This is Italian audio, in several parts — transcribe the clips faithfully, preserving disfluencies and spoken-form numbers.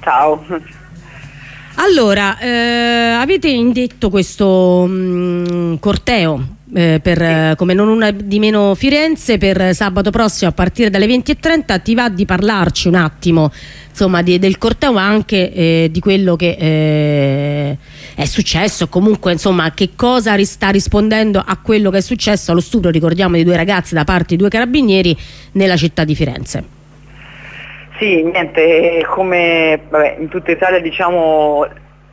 Ciao. Allora, eh, avete indetto questo mh, corteo eh, per, sì. eh, come non una di meno Firenze per sabato prossimo a partire dalle venti e trenta. Ti va di parlarci un attimo, insomma, di, del corteo, ma anche eh, di quello che eh, è successo, comunque insomma che cosa sta rispondendo a quello che è successo, allo stupro, ricordiamo, di due ragazzi da parte di due carabinieri nella città di Firenze. Sì, niente, come vabbè, in tutta Italia, diciamo,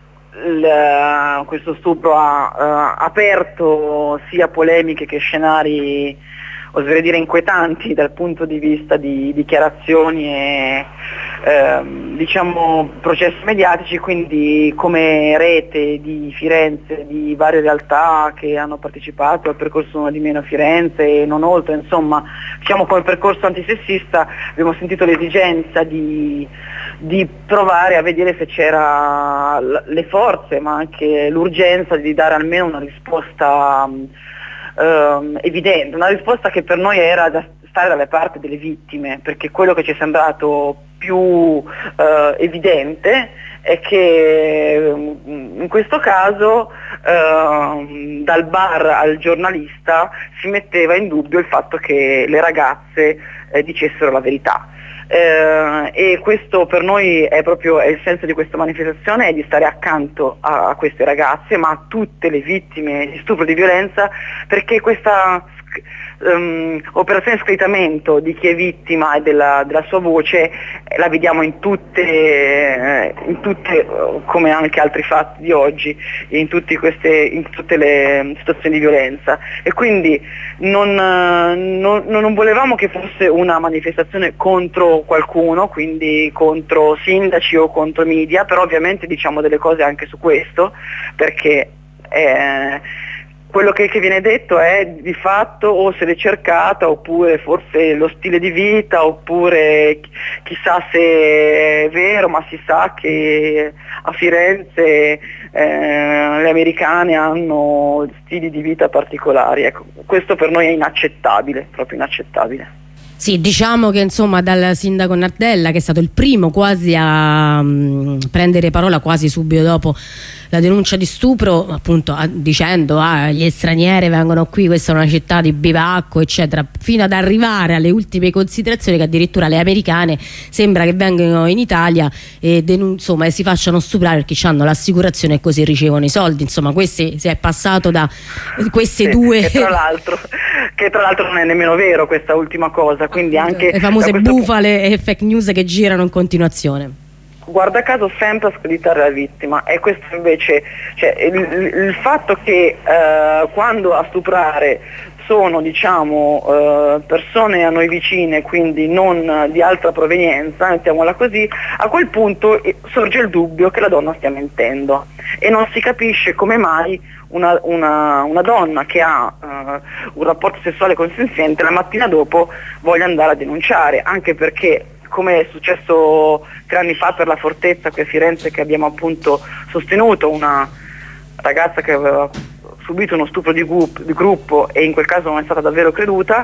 il, questo stupro ha uh, aperto sia polemiche che scenari, oserei dire, inquietanti dal punto di vista di dichiarazioni e ehm, diciamo processi mediatici. Quindi come rete di Firenze, di varie realtà che hanno partecipato al percorso Una di meno Firenze e non oltre, insomma, diciamo come percorso antisessista, abbiamo sentito l'esigenza di, di provare a vedere se c'era le forze, ma anche l'urgenza di dare almeno una risposta Uh, evidente, una risposta che per noi era da stare dalle parti delle vittime, perché quello che ci è sembrato più uh, evidente è che in questo caso uh, dal bar al giornalista si metteva in dubbio il fatto che le ragazze eh, dicessero la verità. Eh, e questo per noi è proprio è il senso di questa manifestazione, è di stare accanto a, a queste ragazze, ma a tutte le vittime di stupro e di violenza, perché questa um, operazione screditamento di chi è vittima e della, della sua voce eh, la vediamo in tutte, eh, in tutte, come anche altri fatti di oggi, in, tutti queste, in tutte le situazioni di violenza, e quindi non, non, non volevamo che fosse una manifestazione contro qualcuno, quindi contro sindaci o contro media, però ovviamente diciamo delle cose anche su questo, perché eh, quello che, che viene detto è di fatto o se l'è cercata, oppure forse lo stile di vita, oppure chissà se è vero, ma si sa che a Firenze eh, le americane hanno stili di vita particolari. Ecco, questo per noi è inaccettabile, proprio inaccettabile. Sì, diciamo che insomma dal sindaco Nardella, che è stato il primo quasi a um, prendere parola quasi subito dopo la denuncia di stupro, appunto a, dicendo ah, gli stranieri vengono qui, questa è una città di bivacco eccetera, fino ad arrivare alle ultime considerazioni che addirittura le americane sembra che vengano in Italia e insomma e si facciano stuprare perché hanno l'assicurazione e così ricevono i soldi. Insomma, questi si è passato da queste sì, due che tra l'altro che tra l'altro non è nemmeno vero questa ultima cosa, quindi anche le famose bufale e fake news che girano in continuazione. Guarda caso sempre a screditare la vittima, e questo invece, cioè, il, il fatto che eh, quando a stuprare sono, diciamo, eh, persone a noi vicine, quindi non di altra provenienza, mettiamola così, a quel punto sorge il dubbio che la donna stia mentendo, e non si capisce come mai una, una, una donna che ha uh, un rapporto sessuale consenziente la mattina dopo voglia andare a denunciare, anche perché, come è successo tre anni fa per la Fortezza qui a Firenze, che abbiamo appunto sostenuto una ragazza che aveva subito uno stupro di, gruppo, di gruppo e in quel caso non è stata davvero creduta,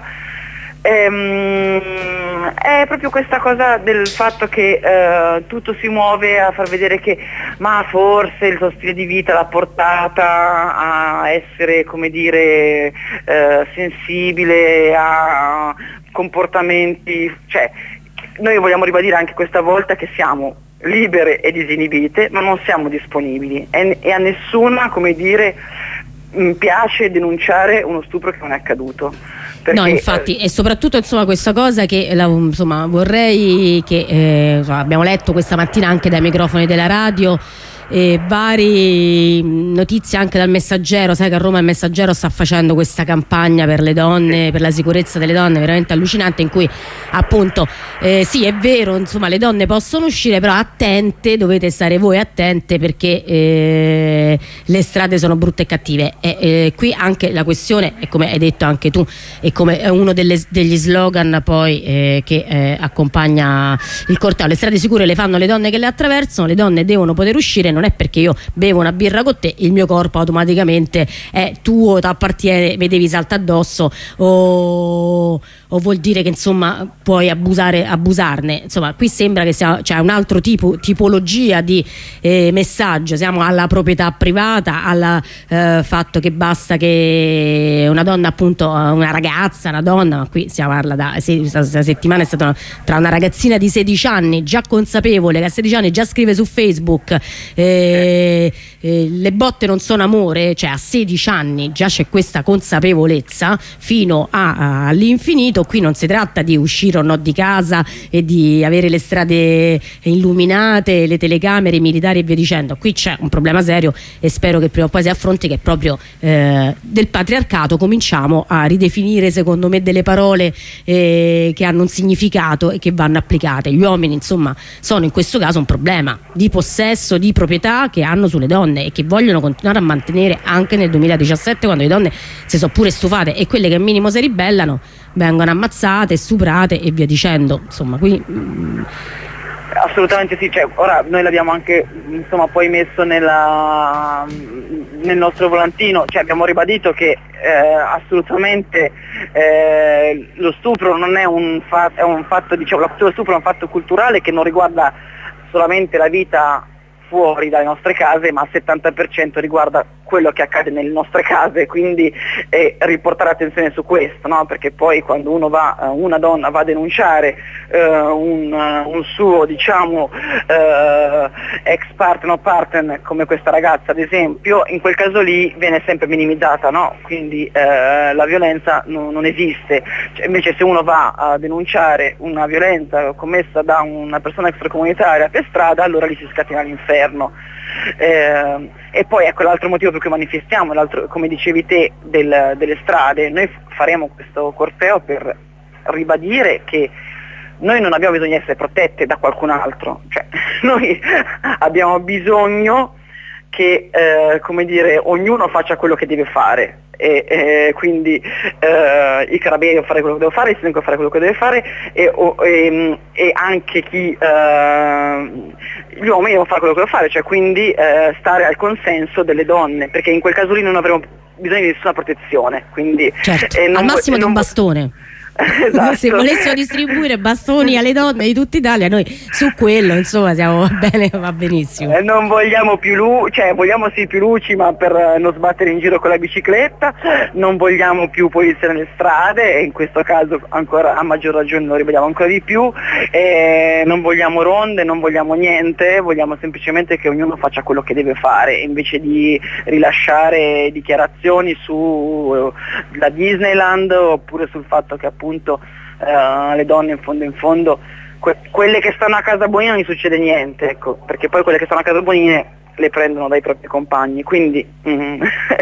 ehm, è proprio questa cosa del fatto che eh, tutto si muove a far vedere che ma forse il suo stile di vita l'ha portata a essere, come dire, eh, sensibile a comportamenti, cioè noi vogliamo ribadire anche questa volta che siamo libere e disinibite, ma non siamo disponibili, e, e a nessuna, come dire, piace denunciare uno stupro che non è accaduto. Perché, no, infatti, e soprattutto insomma questa cosa che la, insomma vorrei che eh, abbiamo letto questa mattina anche dai microfoni della radio, e varie notizie anche dal Messaggero. Sai che a Roma il Messaggero sta facendo questa campagna per le donne, per la sicurezza delle donne veramente allucinante, in cui appunto eh, sì, è vero, insomma le donne possono uscire, però attente, dovete stare voi attente, perché eh, le strade sono brutte e cattive. E eh, qui anche la questione, e come hai detto anche tu, e come è uno delle, degli slogan poi eh, che eh, accompagna il corteo: le strade sicure le fanno le donne che le attraversano, le donne devono poter uscire, non è perché io bevo una birra con te il mio corpo automaticamente è tuo, ti appartiene, mi devi saltare addosso o, o vuol dire che insomma puoi abusare, abusarne. Insomma, qui sembra che sia, cioè, un altro tipo, tipologia di eh, messaggio. Siamo alla proprietà privata, al eh, fatto che basta che una donna, appunto una ragazza, una donna, ma qui si parla da questa settimana è stata una, tra una ragazzina di sedici anni già consapevole che a sedici anni già scrive su Facebook eh, eh, le botte non sono amore, cioè a sedici anni già c'è questa consapevolezza fino a, a, all'infinito. Qui non si tratta di uscire o no di casa e di avere le strade illuminate, le telecamere, i militari e via dicendo. Qui c'è un problema serio e spero che prima o poi si affronti, che è proprio eh, del patriarcato. Cominciamo a ridefinire secondo me delle parole eh, che hanno un significato e che vanno applicate. Gli uomini insomma sono in questo caso un problema di possesso, di proprietà che hanno sulle donne e che vogliono continuare a mantenere anche nel duemiladiciassette, quando le donne si sono pure stufate e quelle che al minimo si ribellano vengono ammazzate, stuprate e via dicendo. Insomma, qui mm, assolutamente sì, cioè, ora noi l'abbiamo anche insomma poi messo nella, nel nostro volantino, cioè abbiamo ribadito che eh, assolutamente eh, lo stupro non è un, fa- è un fatto, diciamo, lo stupro è un fatto culturale che non riguarda solamente la vita fuori dalle nostre case, ma al settanta per cento riguarda quello che accade nelle nostre case, quindi eh, riportare attenzione su questo, no? Perché poi quando uno va, una donna va a denunciare eh, un, un suo, diciamo, eh, ex partner o partner, come questa ragazza ad esempio, in quel caso lì viene sempre minimizzata, no? Quindi eh, la violenza no, non esiste. Cioè, invece se uno va a denunciare una violenza commessa da una persona extracomunitaria per strada, allora lì si scatena l'inferno. Eh, e poi ecco l'altro motivo per cui manifestiamo, l'altro, come dicevi te, del, delle strade. Noi faremo questo corteo per ribadire che noi non abbiamo bisogno di essere protette da qualcun altro, cioè noi abbiamo bisogno che eh, come dire, ognuno faccia quello che deve fare e, e quindi eh, i carabinieri devono fare quello che devono fare, il sindaco fare quello che deve fare e, o, e, e anche chi eh, gli uomini devono fare quello che devono fare, cioè quindi eh, stare al consenso delle donne, perché in quel caso lì non avremo bisogno di nessuna protezione, quindi certo, eh, non al massimo vo- di un non bastone. Esatto. Se volessero distribuire bastoni alle donne di tutta Italia, noi su quello insomma siamo va bene, va benissimo. Eh, non vogliamo più luci, cioè vogliamo sì più luci, ma per non sbattere in giro con la bicicletta, non vogliamo più polizia nelle strade, e in questo caso ancora a maggior ragione lo ribadiamo ancora di più, eh, non vogliamo ronde, non vogliamo niente, vogliamo semplicemente che ognuno faccia quello che deve fare, invece di rilasciare dichiarazioni sulla Disneyland oppure sul fatto che appunto appunto eh, le donne in fondo in fondo que- quelle che stanno a casa Bonina non gli succede niente, ecco, perché poi quelle che stanno a casa Bonina le prendono dai propri compagni, quindi mm,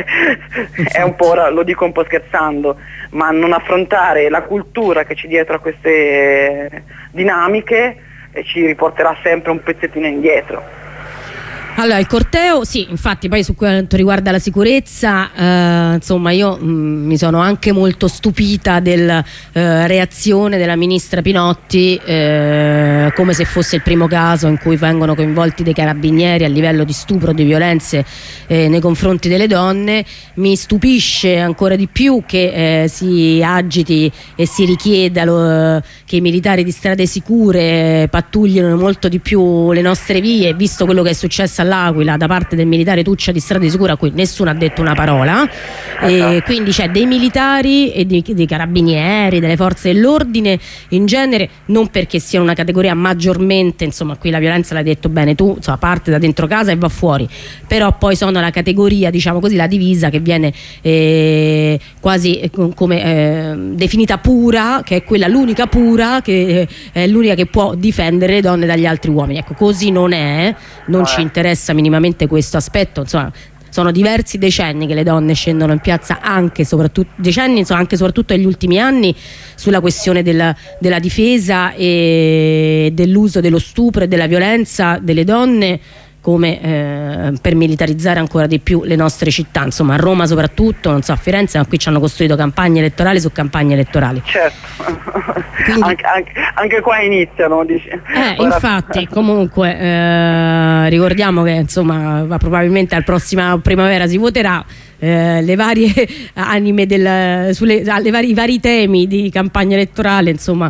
è un po', ora lo dico un po' scherzando, ma non affrontare la cultura che c'è dietro a queste dinamiche eh, ci riporterà sempre un pezzettino indietro. Allora, il corteo, sì, infatti poi su quanto riguarda la sicurezza, eh, insomma io mh, mi sono anche molto stupita della eh, reazione della ministra Pinotti, eh, come se fosse il primo caso in cui vengono coinvolti dei carabinieri a livello di stupro, di violenze eh, nei confronti delle donne. Mi stupisce ancora di più che eh, si agiti e si richieda lo, che i militari di strade sicure pattuglino molto di più le nostre vie, visto quello che è successo all'Aquila da parte del militare Tuccia di Strade Sicure, a cui nessuno ha detto una parola, e quindi c'è dei militari e dei, dei carabinieri, delle forze dell'ordine in genere, non perché siano una categoria maggiormente, insomma qui la violenza l'hai detto bene tu, insomma parte da dentro casa e va fuori, però poi sono la categoria, diciamo così, la divisa che viene eh, quasi eh, come eh, definita pura, che è quella l'unica pura, che eh, è l'unica che può difendere le donne dagli altri uomini. Ecco, così non è, non ci interessa minimamente questo aspetto, insomma sono diversi decenni che le donne scendono in piazza, anche soprattutto decenni, insomma, anche soprattutto negli ultimi anni, sulla questione della, della difesa e dell'uso dello stupro e della violenza delle donne. come eh, per militarizzare ancora di più le nostre città, insomma a Roma soprattutto, non so a Firenze, ma qui ci hanno costruito campagne elettorali su campagne elettorali. Certo. Quindi, anche, anche, anche qua iniziano, dici. eh, infatti comunque eh, ricordiamo che insomma probabilmente al prossima primavera si voterà. Eh, le varie anime del, sulle, alle vari, i vari temi di campagna elettorale insomma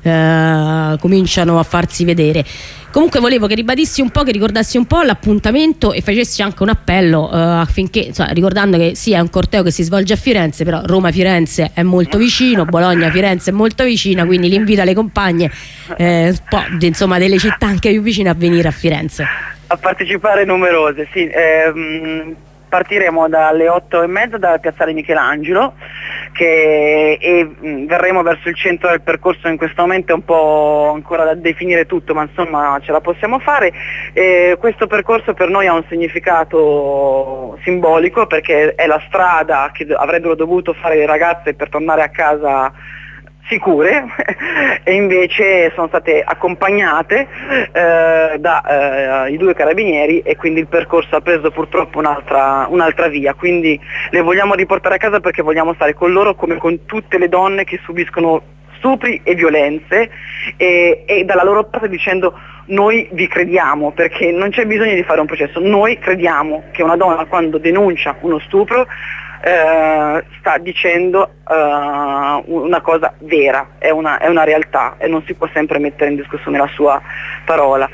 eh, cominciano a farsi vedere. Comunque volevo che ribadissi un po', che ricordassi un po' l'appuntamento e facessi anche un appello eh, affinché, insomma, ricordando che sì, è un corteo che si svolge a Firenze, però Roma-Firenze è molto vicino, Bologna-Firenze è molto vicina, quindi l'invito alle compagne eh, un po', insomma, delle città anche più vicine a venire a Firenze. A partecipare numerose, sì. Ehm... Partiremo dalle otto e mezza dal piazzale Michelangelo che, e mh, verremo verso il centro del percorso. In questo momento è un po' ancora da definire tutto, ma insomma ce la possiamo fare. E questo percorso per noi ha un significato simbolico perché è la strada che avrebbero dovuto fare le ragazze per tornare a casa sicure e invece sono state accompagnate eh, da eh, i due carabinieri e quindi il percorso ha preso purtroppo un'altra, un'altra via, quindi le vogliamo riportare a casa perché vogliamo stare con loro come con tutte le donne che subiscono stupri e violenze e, e dalla loro parte dicendo noi vi crediamo, perché non c'è bisogno di fare un processo, noi crediamo che una donna quando denuncia uno stupro Uh, sta dicendo uh, una cosa vera, è una, è una realtà e non si può sempre mettere in discussione la sua parola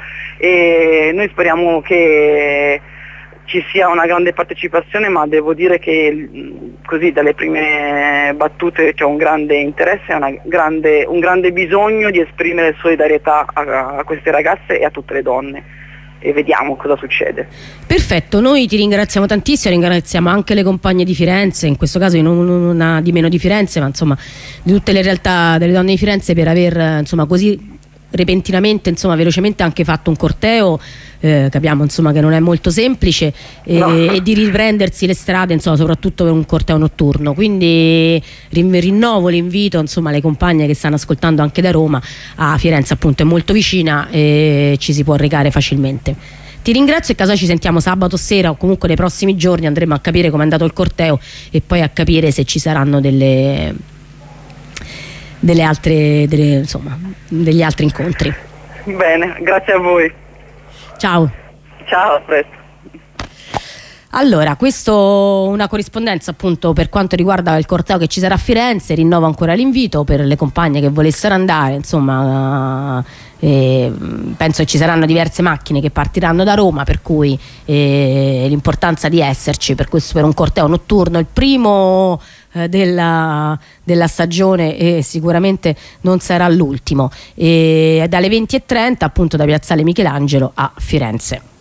e noi speriamo che ci sia una grande partecipazione, ma devo dire che così dalle prime battute c'è un grande interesse, una grande, un grande bisogno di esprimere solidarietà a, a queste ragazze e a tutte le donne. E vediamo cosa succede. Perfetto, noi ti ringraziamo tantissimo, ringraziamo anche le compagne di Firenze, in questo caso non una di meno di Firenze, ma insomma di tutte le realtà delle donne di Firenze per aver insomma così repentinamente, insomma velocemente anche fatto un corteo. Eh, capiamo insomma che non è molto semplice e, no. e di riprendersi le strade insomma soprattutto per un corteo notturno, quindi rinnovo l'invito insomma alle compagne che stanno ascoltando anche da Roma. A Firenze appunto è molto vicina e ci si può recare facilmente. Ti ringrazio e caso ci sentiamo sabato sera o comunque nei prossimi giorni, andremo a capire com'è andato il corteo e poi a capire se ci saranno delle delle altre delle, insomma degli altri incontri. Bene, grazie a voi. Ciao. Ciao, a presto. Allora, questo una corrispondenza appunto per quanto riguarda il corteo che ci sarà a Firenze. Rinnovo ancora l'invito per le compagne che volessero andare, insomma eh, penso che ci saranno diverse macchine che partiranno da Roma, per cui eh, l'importanza di esserci per questo, per un corteo notturno, il primo eh, della, della stagione e sicuramente non sarà l'ultimo, e dalle venti e trenta appunto da piazzale Michelangelo a Firenze.